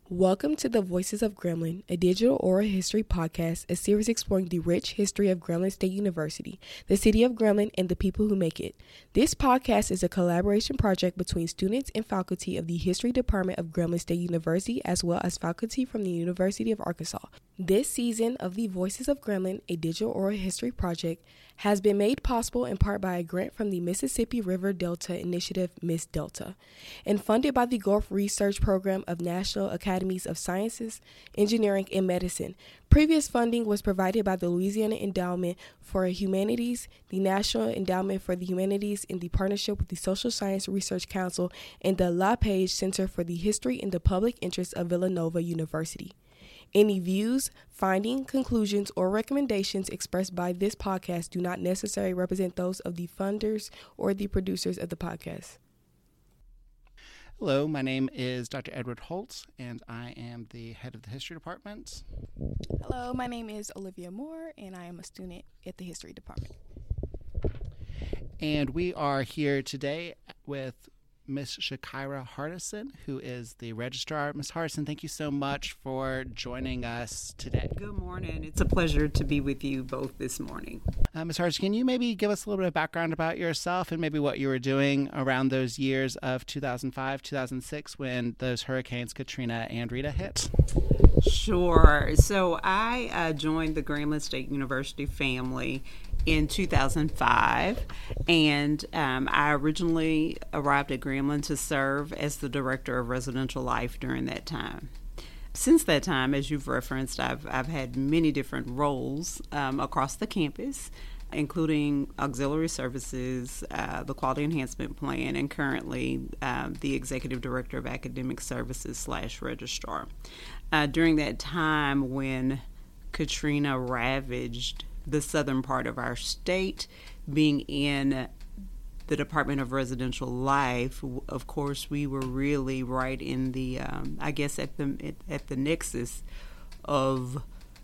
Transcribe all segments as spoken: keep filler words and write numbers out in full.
Welcome to the Voices of Grambling, a digital oral history podcast, a series exploring the rich history of Grambling State University, the city of Grambling, and the people who make it. This podcast is a collaboration project between students and faculty of the History Department of Grambling State University, as well as faculty from the University of Arkansas. This season of the Voices of Grambling, a digital oral history project, has been made possible in part by a grant from the Mississippi River Delta Initiative, Miss Delta, and funded by the Gulf Research Program of National Academies of Sciences, Engineering, and Medicine. Previous funding was provided by the Louisiana Endowment for Humanities, the National Endowment for the Humanities in the partnership with the Social Science Research Council, and the LaPage Center for the History and the Public Interest of Villanova University. Any views, findings, conclusions, or recommendations expressed by this podcast do not necessarily represent those of the funders or the producers of the podcast. Hello, my name is Doctor Edward Holtz, and I am the head of the History Department. Hello, my name is Olivia Moore, and I am a student at the History Department. And we are here today with Miss Shakira Hardison, who is the registrar. Miss Hardison, thank you so much for joining us today. Good morning. It's a pleasure to be with you both this morning. Uh, Miss Hardison, can you maybe give us a little bit of background about yourself and maybe what you were doing around those years of two thousand five, two thousand six when those hurricanes Katrina and Rita hit? Sure. So I uh, joined the Grambling State University family in two thousand five, and um, I originally arrived at Grambling to serve as the director of residential life during that time. Since that time, as you've referenced, I've I've had many different roles um, across the campus, including auxiliary services, uh, the quality enhancement plan, and currently um, the executive director of academic services slash registrar. Uh, during that time when Katrina ravaged the southern part of our state, being in the Department of Residential Life, of course, we were really right in the, um, I guess, at the at the nexus of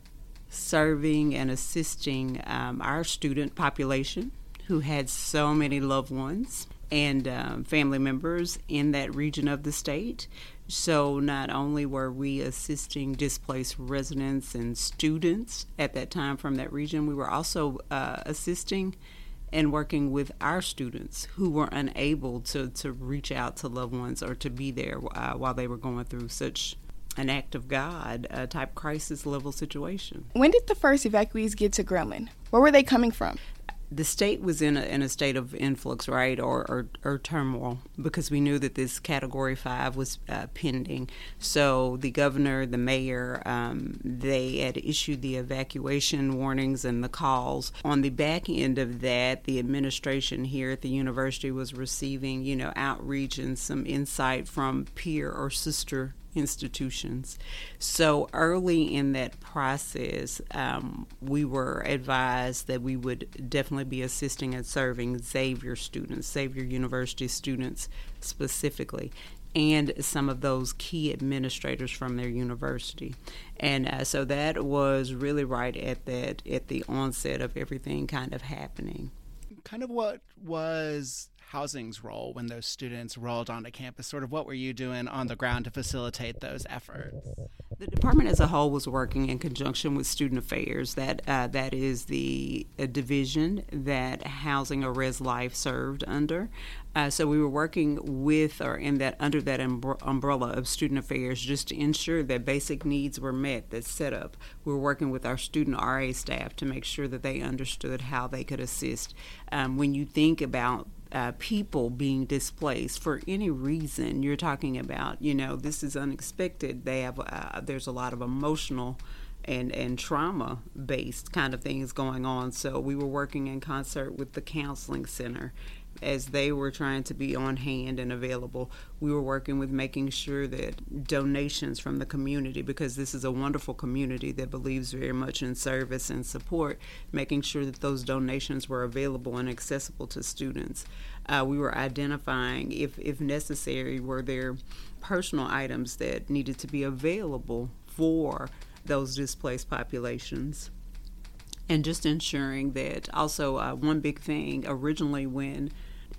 serving and assisting um, our student population who had so many loved ones and um, family members in that region of the state. So not only were we assisting displaced residents and students at that time from that region, we were also uh, assisting and working with our students who were unable to, to reach out to loved ones or to be there uh, while they were going through such an act of God uh, type crisis level situation. When did the first evacuees get to Grambling? Where were they coming from? The state was in a, in a state of influx, right, or, or, or turmoil, because we knew that this Category five was uh, pending. So the governor, the mayor, um, they had issued the evacuation warnings and the calls. On the back end of that, the administration here at the university was receiving, you know, outreach and some insight from peer or sister institutions. So early in that process, um, we were advised that we would definitely be assisting and serving Xavier students, Xavier University students specifically, and some of those key administrators from their university. And uh, so that was really right at that at the onset of everything kind of happening. Kind of what was housing's role when those students rolled onto campus? Sort of what were you doing on the ground to facilitate those efforts? The department as a whole was working in conjunction with Student Affairs. That uh, that is the uh, division that Housing or Res Life served under. Uh, so we were working with or in that under that umbre- umbrella of Student Affairs just to ensure that basic needs were met, that set up. We were working with our student R A staff to make sure that they understood how they could assist. Um, when you think about Uh, people being displaced for any reason, you're talking about, you know, this is unexpected. They have, uh, there's a lot of emotional and, and trauma-based kind of things going on. So we were working in concert with the counseling center as they were trying to be on hand and available. We were working with making sure that donations from the community, because this is a wonderful community that believes very much in service and support, making sure that those donations were available and accessible to students. Uh, we were identifying, if, if necessary, were there personal items that needed to be available for those displaced populations. And just ensuring that also uh, one big thing originally when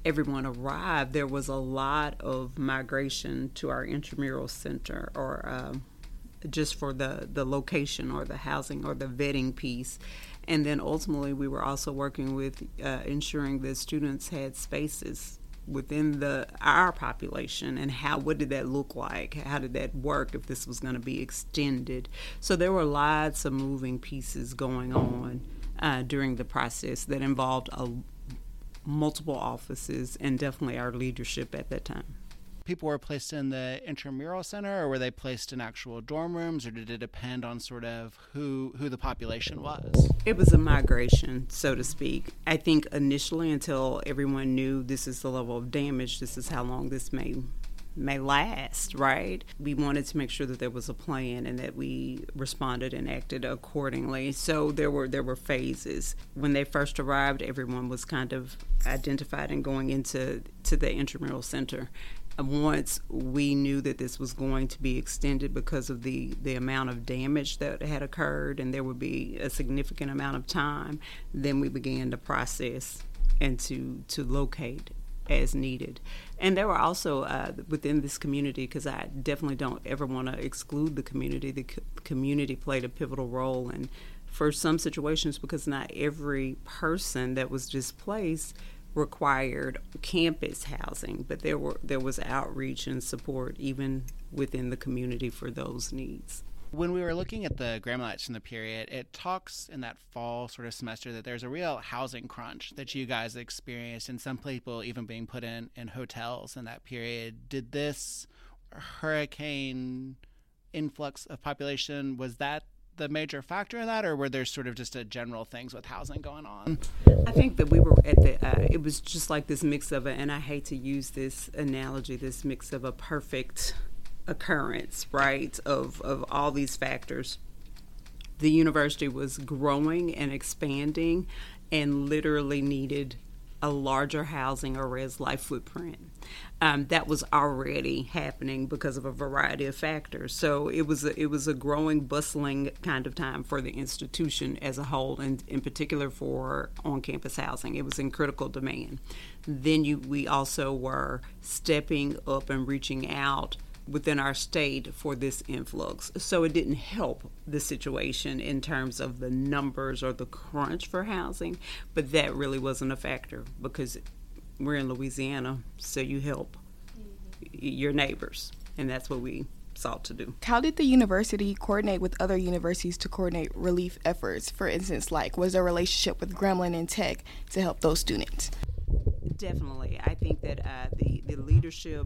everyone arrived, there was a lot of migration to our intramural center, or um, just for the, the location or the housing or the vetting piece. And then ultimately we were also working with uh, ensuring that students had spaces within the our population, and how what did that look like? How did that work if this was going to be extended? So there were lots of moving pieces going on uh, during the process that involved a, multiple offices and definitely our leadership at that time. People were placed in the intramural center, or were they placed in actual dorm rooms, or did it depend on sort of who who the population was? It was a migration, so to speak. I think initially, until everyone knew this is the level of damage, this is how long this may may last, right? We wanted to make sure that there was a plan and that we responded and acted accordingly. So there were there were phases. When they first arrived, everyone was kind of identified and going into to the intramural center. Once we knew that this was going to be extended because of the, the amount of damage that had occurred, and there would be a significant amount of time, then we began to process and to, to locate as needed. And there were also uh, within this community, because I definitely don't ever want to exclude the community, the co- community played a pivotal role in, for some situations, because not every person that was displaced required campus housing, but there were there was outreach and support even within the community for those needs. When we were looking at the Grambling in the period, it talks in that fall sort of semester that there's a real housing crunch that you guys experienced, and some people even being put in, in hotels in that period. Did this hurricane influx of population, was that the major factor in that, or were there sort of just a general things with housing going on? I think that we were at the, uh, it was just like this mix of, a, and I hate to use this analogy, this mix of a perfect occurrence, right, of, of all these factors. The university was growing and expanding and literally needed a larger housing or res life footprint. Um, that was already happening because of a variety of factors. So it was a, it was a growing, bustling kind of time for the institution as a whole, and in particular for on-campus housing. It was in critical demand. Then you, we also were stepping up and reaching out within our state for this influx. So it didn't help the situation in terms of the numbers or the crunch for housing, but that really wasn't a factor because we're in Louisiana, so you help your neighbors, and that's what we sought to do. How did the university coordinate with other universities to coordinate relief efforts? For instance, like, was there a relationship with Grambling and Tech to help those students? Definitely. I think that uh, the, the leadership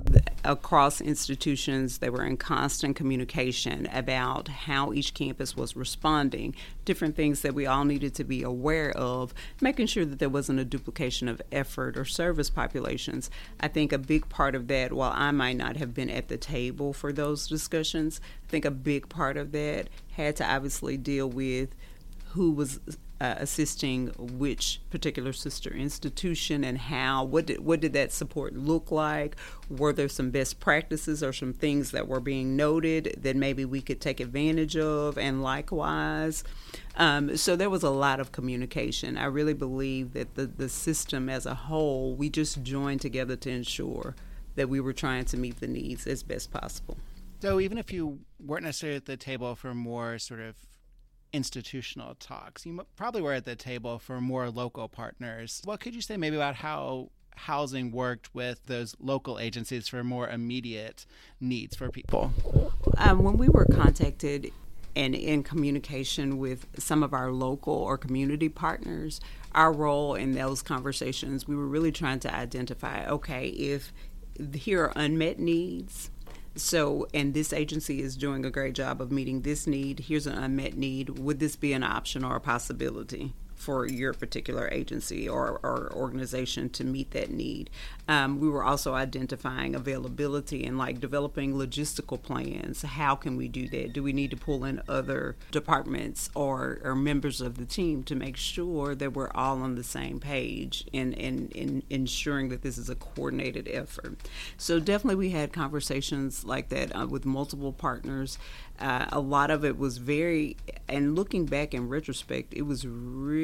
across institutions, they were in constant communication about how each campus was responding, different things that we all needed to be aware of, making sure that there wasn't a duplication of effort or service populations. I think a big part of that, while I might not have been at the table for those discussions, I think a big part of that had to obviously deal with who was Uh, assisting which particular sister institution and how, what did what did that support look like? Were there some best practices or some things that were being noted that maybe we could take advantage of, and likewise? Um, so there was a lot of communication. I really believe that the, the system as a whole, we just joined together to ensure that we were trying to meet the needs as best possible. So even if you weren't necessarily at the table for more sort of institutional talks, you probably were at the table for more local partners. What could you say maybe about how housing worked with those local agencies for more immediate needs for people? Um, when we were contacted and in communication with some of our local or community partners, our role in those conversations, we were really trying to identify, okay, if here are unmet needs, so, and this agency is doing a great job of meeting this need. Here's an unmet need. Would this be an option or a possibility for your particular agency or, or organization to meet that need? Um, we were also identifying availability and like developing logistical plans. How can we do that? Do we need to pull in other departments or, or members of the team to make sure that we're all on the same page in, in, in ensuring that this is a coordinated effort? So definitely we had conversations like that uh, with multiple partners. Uh, a lot of it was very, and looking back in retrospect, it was really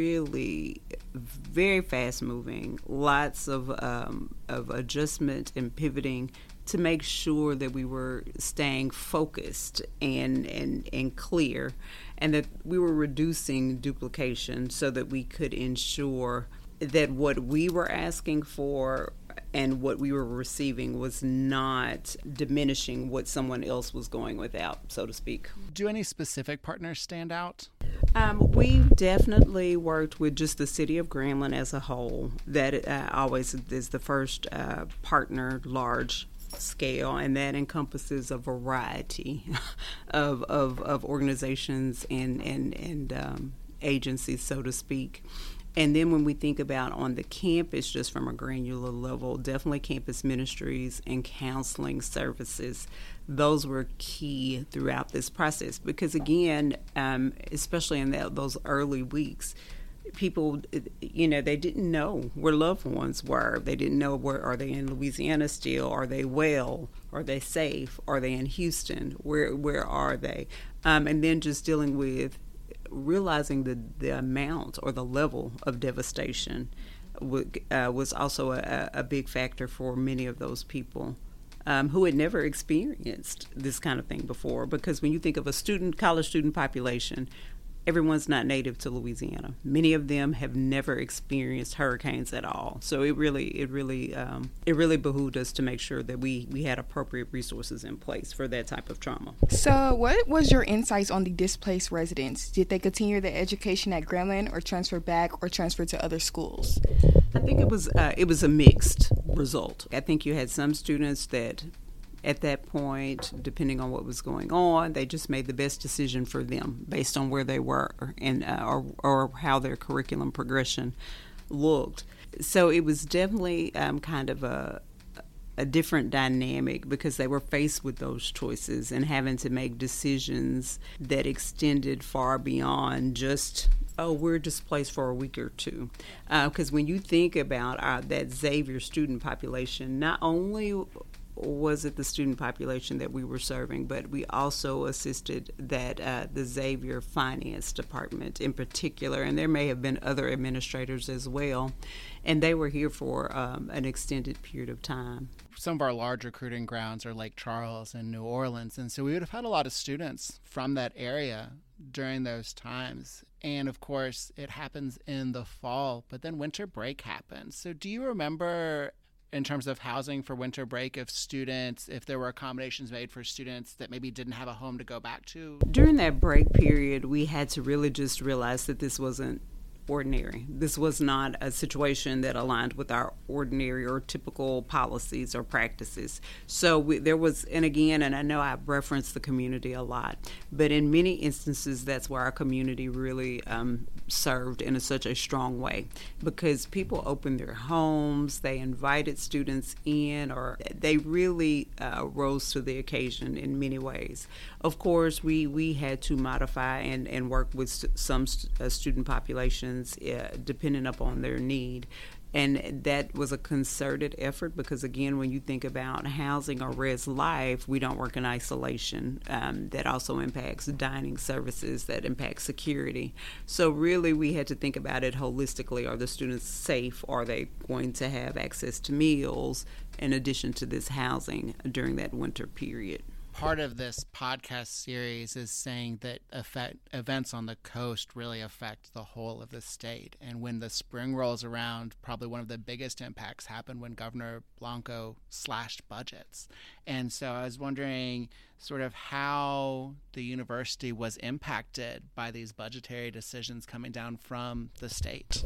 really very fast moving, lots of um, of adjustment and pivoting to make sure that we were staying focused and, and, and clear, and that we were reducing duplication so that we could ensure that what we were asking for and what we were receiving was not diminishing what someone else was going without, so to speak. Do any specific partners stand out? Um, we definitely worked with just the city of Grambling as a whole. That uh, always is the first uh, partner, large scale, and that encompasses a variety of, of, of organizations and, and, and um, agencies, so to speak. And then when we think about on the campus, just from a granular level, definitely campus ministries and counseling services, those were key throughout this process. Because again, um, especially in that, those early weeks, people, you know, they didn't know where loved ones were. They didn't know where, are they in Louisiana still? Are they well? Are they safe? Are they in Houston? Where where are they? Um, and then just dealing with realizing the, the amount or the level of devastation w- uh, was also a, a big factor for many of those people um, who had never experienced this kind of thing before. Because when you think of a student, college student population, everyone's not native to Louisiana. Many of them have never experienced hurricanes at all. So it really, it really, um, it really behooved us to make sure that we, we had appropriate resources in place for that type of trauma. So what was your insights on the displaced residents? Did they continue their education at Grambling or transfer back or transfer to other schools? I think it was, uh, it was a mixed result. I think you had some students that at that point, depending on what was going on, they just made the best decision for them based on where they were and uh, or, or how their curriculum progression looked. So it was definitely um, kind of a a different dynamic because they were faced with those choices and having to make decisions that extended far beyond just, oh, we're displaced for a week or two. Because uh, when you think about our, that Xavier student population, not only was it the student population that we were serving, but we also assisted that uh, the Xavier Finance Department in particular, and there may have been other administrators as well, and they were here for um, an extended period of time. Some of our large recruiting grounds are Lake Charles and New Orleans, and so we would have had a lot of students from that area during those times. And of course, it happens in the fall, but then winter break happens. So do you remember, in terms of housing for winter break, if students, if there were accommodations made for students that maybe didn't have a home to go back to? During that break period, we had to really just realize that this wasn't ordinary. This was not a situation that aligned with our ordinary or typical policies or practices. So we, there was, and again, and I know I've referenced the community a lot, but in many instances, that's where our community really um, served in a, such a strong way, because people opened their homes, they invited students in, or they really uh, rose to the occasion in many ways. Of course, we, we had to modify and, and work with st- some st- uh, student populations Uh, depending upon their need. And that was a concerted effort because, again, when you think about housing or res life, we don't work in isolation. Um, that also impacts dining services, that impacts security. So really we had to think about it holistically. Are the students safe? Are they going to have access to meals in addition to this housing during that winter period? Part of this podcast series is saying that effect, events on the coast really affect the whole of the state. And when the spring rolls around, probably one of the biggest impacts happened when Governor Blanco slashed budgets. And so I was wondering sort of how the university was impacted by these budgetary decisions coming down from the state.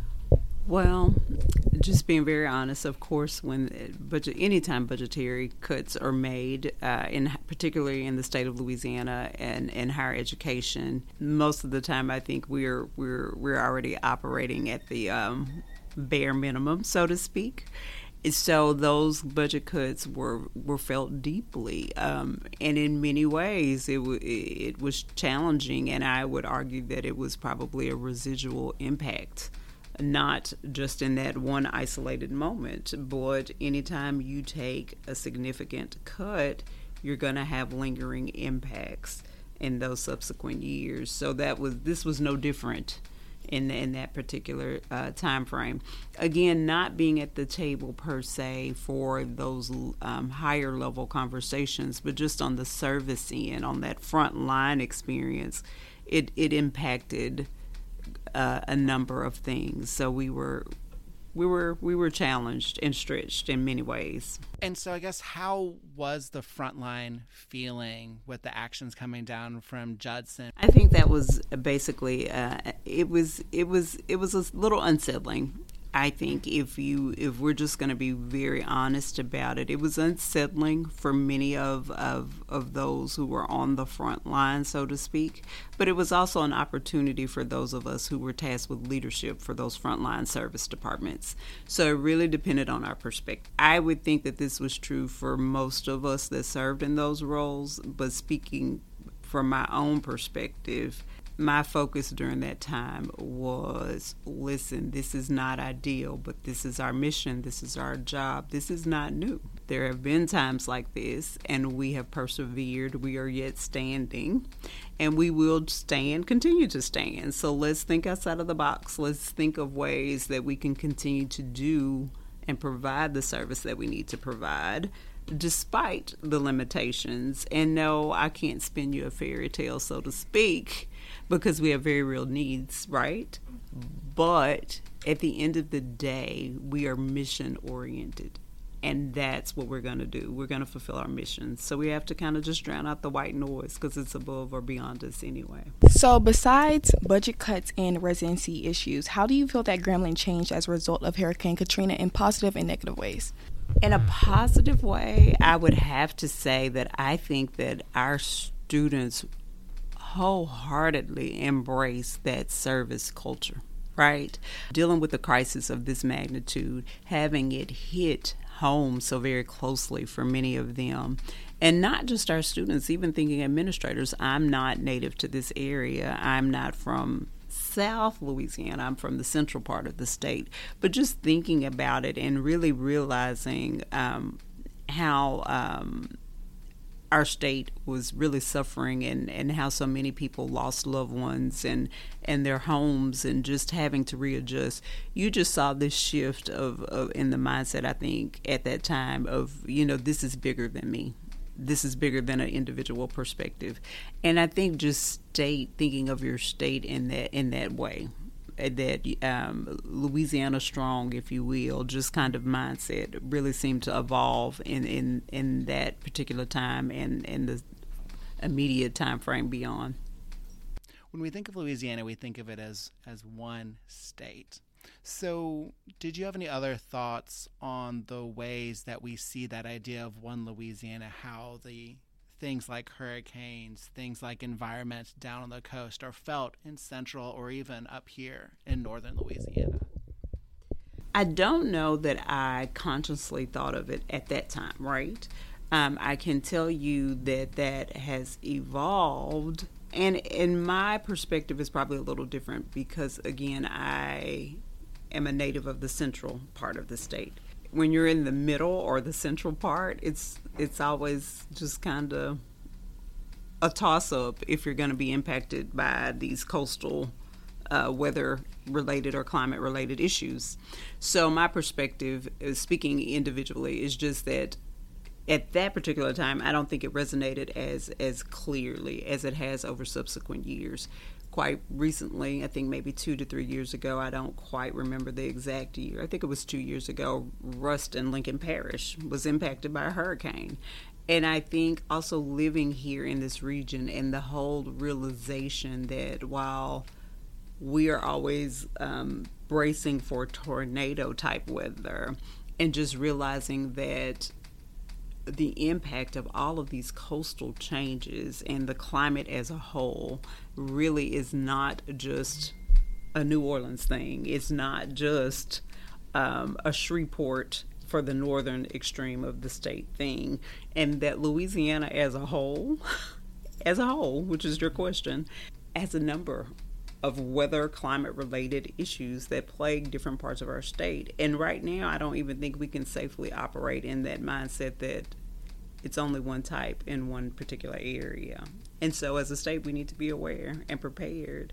Well, just being very honest, of course, when budget, anytime budgetary cuts are made, uh, in particularly in the state of Louisiana and in higher education, most of the time I think we're we're we're already operating at the um, bare minimum, so to speak. So those budget cuts were, were felt deeply, um, and in many ways it, w- it was challenging, and I would argue that it was probably a residual impact. Not just in that one isolated moment, but anytime you take a significant cut, you're going to have lingering impacts in those subsequent years. So that was this was no different in in that particular uh, time frame. Again, not being at the table per se for those um, higher level conversations, but just on the service end, on that front line experience, it it impacted uh, a number of things. So we were. We were we were challenged and stretched in many ways. And so I guess how was the frontline feeling with the actions coming down from Judson? I think that was basically uh, it was it was it was a little unsettling. I think if you if we're just going to be very honest about it, it was unsettling for many of, of of those who were on the front line, so to speak. But it was also an opportunity for those of us who were tasked with leadership for those frontline service departments. So it really depended on our perspective. I would think that this was true for most of us that served in those roles, but speaking from my own perspective, my focus during that time was, listen, this is not ideal, but this is our mission. This is our job. This is not new. There have been times like this, and we have persevered. We are yet standing, and we will stand, continue to stand. So let's think outside of the box. Let's think of ways that we can continue to do and provide the service that we need to provide, despite the limitations. And no, I can't spin you a fairy tale, so to speak, because we have very real needs, right? But at the end of the day, we are mission oriented. And that's what we're going to do. We're going to fulfill our mission. So we have to kind of just drown out the white noise because it's above or beyond us anyway. So besides budget cuts and residency issues, how do you feel that Grambling changed as a result of Hurricane Katrina in positive and negative ways? In a positive way, I would have to say that I think that our students wholeheartedly embrace that service culture, right? Dealing with a crisis of this magnitude, having it hit home so very closely for many of them, and not just our students, even thinking administrators. I'm not native to this area. I'm not from South Louisiana. I'm from the central part of the state. But just thinking about it and really realizing um, how um, our state was really suffering, and, and how so many people lost loved ones and, and their homes, and just having to readjust. You just saw this shift of, of in the mindset, I think, at that time of, you know, this is bigger than me. This is bigger than an individual perspective. And I think just state, thinking of your state in that in that way, that um, Louisiana strong, if you will, just kind of mindset really seemed to evolve in, in, in that particular time and in the immediate time frame beyond. When we think of Louisiana, we think of it as, as one state. So did you have any other thoughts on the ways that we see that idea of one Louisiana, how the things like hurricanes, things like environment down on the coast are felt in central or even up here in northern Louisiana? I don't know that I consciously thought of it at that time, right? Um, I can tell you that that has evolved, and in my perspective is probably a little different because, again, I am a native of the central part of the state. When you're in the middle or the central part, it's it's always just kind of a toss-up if you're going to be impacted by these coastal uh, weather-related or climate-related issues. So my perspective, is, speaking individually, is just that at that particular time, I don't think it resonated as as clearly as it has over subsequent years. Quite recently, I think maybe two to three years ago, I don't quite remember the exact year. I think it was two years ago, Ruston, Lincoln Parish was impacted by a hurricane. And I think also living here in this region and the whole realization that while we are always um, bracing for tornado type weather, and just realizing that the impact of all of these coastal changes and the climate as a whole really is not just a New Orleans thing. It's not just um, a Shreveport for the northern extreme of the state thing. And that Louisiana as a whole, as a whole, which is your question, has a number of weather climate related issues that plague different parts of our state. And right now, I don't even think we can safely operate in that mindset that it's only one type in one particular area. And so as a state, we need to be aware and prepared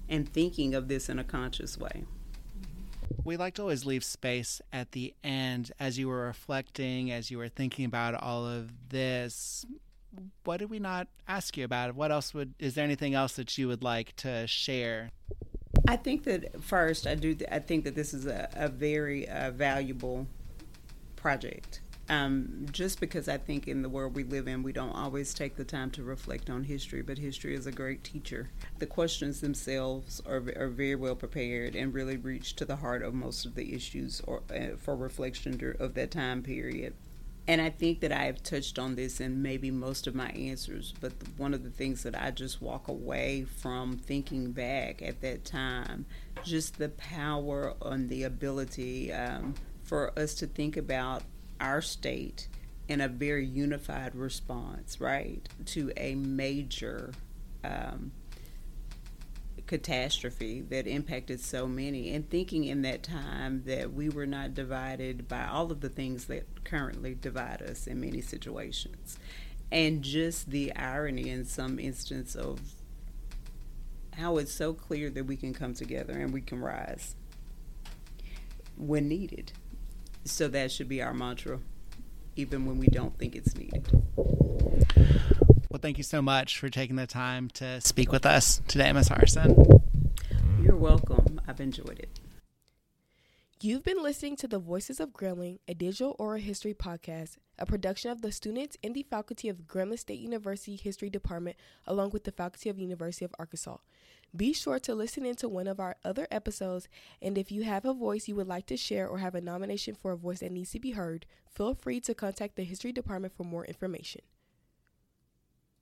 and thinking of this in a conscious way. We like to always leave space at the end as you were reflecting, as you were thinking about all of this. What did we not ask you about? What else would, is there anything else that you would like to share? I think that first, I do. I think that this is a, a very uh, valuable project. Um, just because I think in the world we live in, we don't always take the time to reflect on history, but history is a great teacher. The questions themselves are, are very well prepared and really reach to the heart of most of the issues or, uh, for reflection of that time period. And I think that I have touched on this in maybe most of my answers, but the, one of the things that I just walk away from thinking back at that time, just the power and the ability um, for us to think about our state in a very unified response, right, to a major um, catastrophe that impacted so many, and thinking in that time that we were not divided by all of the things that currently divide us in many situations, and just the irony in some instance of how it's so clear that we can come together and we can rise when needed. So that should be our mantra, even when we don't think it's needed. Well, thank you so much for taking the time to speak with us today, Miz Harrison. You're welcome. I've enjoyed it. You've been listening to the Voices of Grambling, a digital oral history podcast, a production of the students in the faculty of Grambling State University History Department, along with the faculty of University of Arkansas. Be sure to listen into one of our other episodes, and if you have a voice you would like to share or have a nomination for a voice that needs to be heard, feel free to contact the History Department for more information.